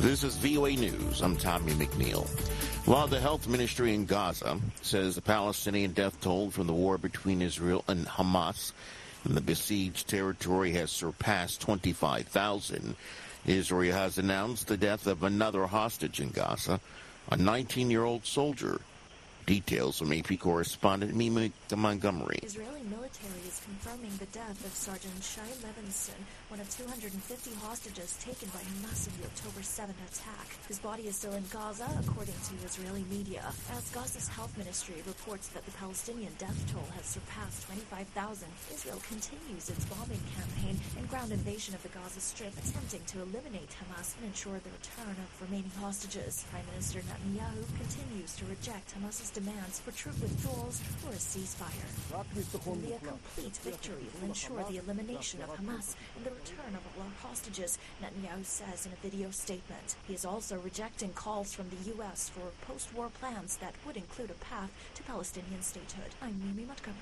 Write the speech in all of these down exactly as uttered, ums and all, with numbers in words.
This is V O A News. I'm Tommy McNeil. While the health ministry in Gaza says the Palestinian death toll from the war between Israel and Hamas in the besieged territory has surpassed twenty-five thousand, Israel has announced the death of another hostage in Gaza, a nineteen-year-old soldier. Details from A P correspondent Mimi Montgomery. Israeli military is confirming the death of Sergeant Shai Levinson, one of two hundred fifty hostages taken by Hamas in the October seventh attack. His body is still in Gaza, according to Israeli media, as Gaza's health ministry reports that the Palestinian death toll has surpassed twenty-five thousand. Israel continues its bombing campaign and ground invasion of the Gaza Strip, attempting to eliminate Hamas and ensure the return of remaining hostages. Prime Minister Netanyahu continues to reject Hamas's demands for troop withdrawals or a ceasefire. Only a complete victory will ensure the elimination of Hamas and the return of all our hostages, Netanyahu says in a video statement. He is also rejecting calls from the U S for post-war plans that would include a path to Palestinian statehood. I'm Mimi Montgomery.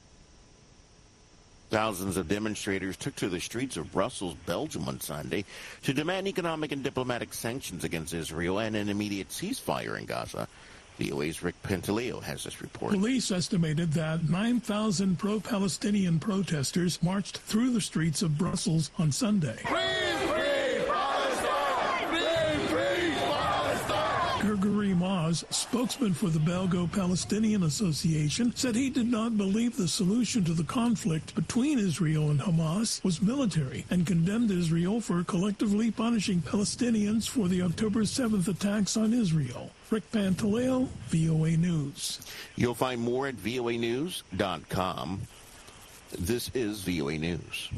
Thousands of demonstrators took to the streets of Brussels, Belgium on Sunday to demand economic and diplomatic sanctions against Israel and an immediate ceasefire in Gaza. V O A's Rick Pantaleo has this report. Police estimated that nine thousand pro-Palestinian protesters marched through the streets of Brussels on Sunday. Free, free Palestine! Free, free Palestine! Gregory Maz, spokesman for the Belgo-Palestinian Association, said he did not believe the solution to the conflict between Israel and Hamas was military and condemned Israel for collectively punishing Palestinians for the October seventh attacks on Israel. Rick Pantaleo, V O A News. You'll find more at V O A news dot com. This is V O A News.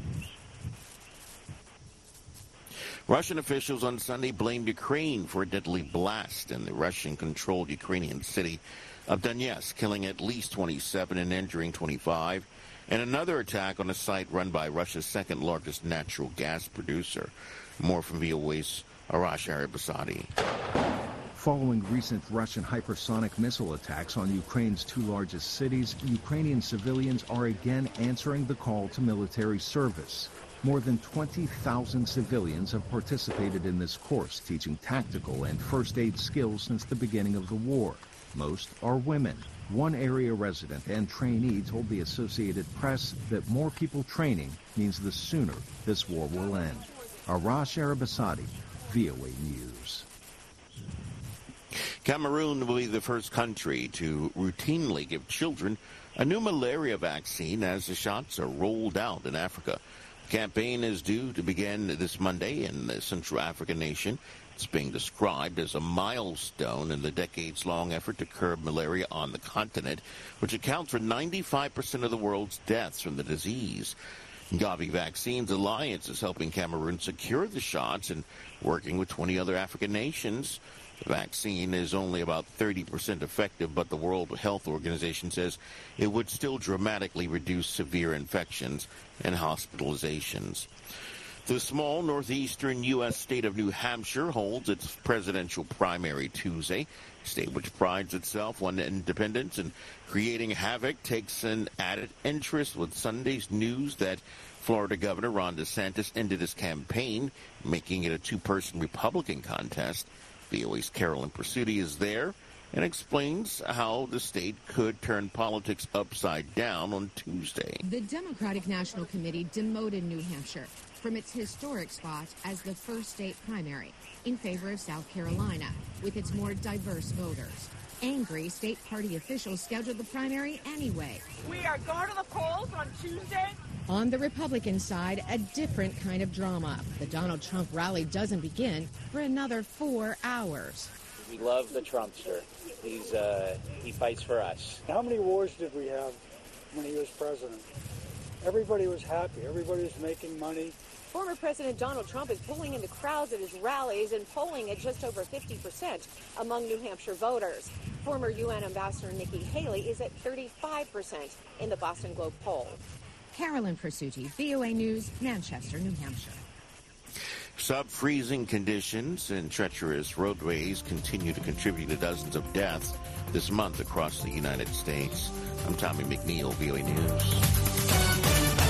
Russian officials on Sunday blamed Ukraine for a deadly blast in the Russian-controlled Ukrainian city of Donetsk, killing at least twenty-seven and injuring twenty-five, and another attack on a site run by Russia's second-largest natural gas producer. More from V O A's Arash Arabasadi. Following recent Russian hypersonic missile attacks on Ukraine's two largest cities, Ukrainian civilians are again answering the call to military service. More than twenty thousand civilians have participated in this course, teaching tactical and first aid skills since the beginning of the war. Most are women. One area resident and trainee told the Associated Press that more people training means the sooner this war will end. Arash Arabasadi, V O A News. Cameroon will be the first country to routinely give children a new malaria vaccine as the shots are rolled out in Africa. The campaign is due to begin this Monday in the Central African nation. It's being described as a milestone in the decades-long effort to curb malaria on the continent, which accounts for ninety-five percent of the world's deaths from the disease. Gavi Vaccines Alliance is helping Cameroon secure the shots and working with twenty other African nations. The vaccine is only about thirty percent effective, but the World Health Organization says it would still dramatically reduce severe infections and hospitalizations. The small northeastern U S state of New Hampshire holds its presidential primary Tuesday. A state which prides itself on independence and creating havoc takes an added interest with Sunday's news that Florida Governor Ron DeSantis ended his campaign, making it a two-person Republican contest. V O A's Carolyn Pursuti is there and explains how the state could turn politics upside down on Tuesday. The Democratic National Committee demoted New Hampshire from its historic spot as the first state primary in favor of South Carolina, with its more diverse voters. Angry state party officials scheduled the primary anyway. We are going to the polls on Tuesday. On the Republican side, a different kind of drama. The Donald Trump rally doesn't begin for another four hours. We love the Trumpster. He's uh, he fights for us. How many wars did we have when he was president? Everybody was happy. Everybody was making money. Former President Donald Trump is pulling in the crowds at his rallies and polling at just over fifty percent among New Hampshire voters. Former U N Ambassador Nikki Haley is at thirty-five percent in the Boston Globe poll. Carolyn Pursuti, V O A News, Manchester, New Hampshire. Sub-freezing conditions and treacherous roadways continue to contribute to dozens of deaths this month across the United States. I'm Tommy McNeil, V O A News.